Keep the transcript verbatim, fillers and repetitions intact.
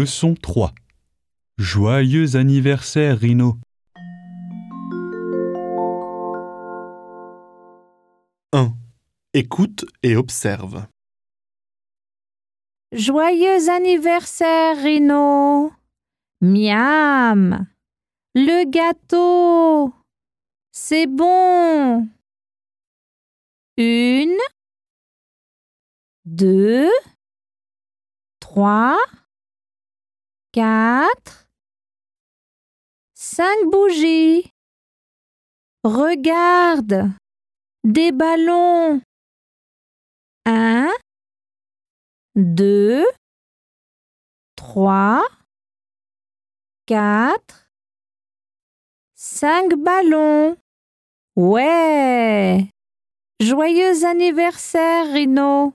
Leçon trois. Joyeux anniversaire, Rino. un. Écoute et observe. Joyeux anniversaire, Rino. Miam. Le gâteau. C'est bon. Une, deux, trois, quatre, cinq bougies. Regarde, des ballons. Un, deux, trois, quatre, cinq ballons. Ouais! Joyeux anniversaire, Rino!